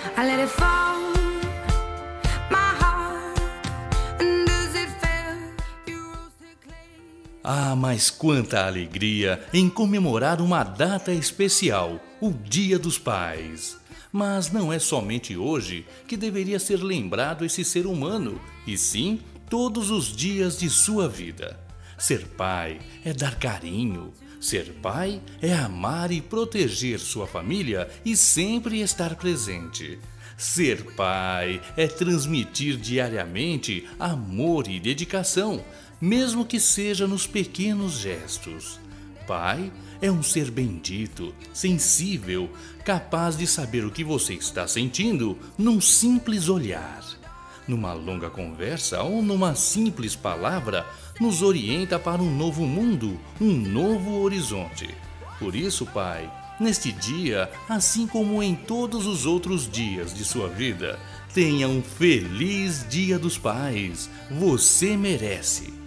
I let it fall, my heart, and as it fell, you rose to clay. Ah, mas quanta alegria em comemorar uma data especial, o Dia dos Pais. Mas não é somente hoje que deveria ser lembrado esse ser humano, e sim todos os dias de sua vida. Ser pai é dar carinho. Ser pai é amar e proteger sua família e sempre estar presente. Ser pai é transmitir diariamente amor e dedicação, mesmo que seja nos pequenos gestos. Pai é um ser bendito, sensível, capaz de saber o que você está sentindo num simples olhar. Numa longa conversa ou numa simples palavra, nos orienta para um novo mundo, um novo horizonte. Por isso, Pai, neste dia, assim como em todos os outros dias de sua vida, tenha um feliz Dia dos Pais. Você merece.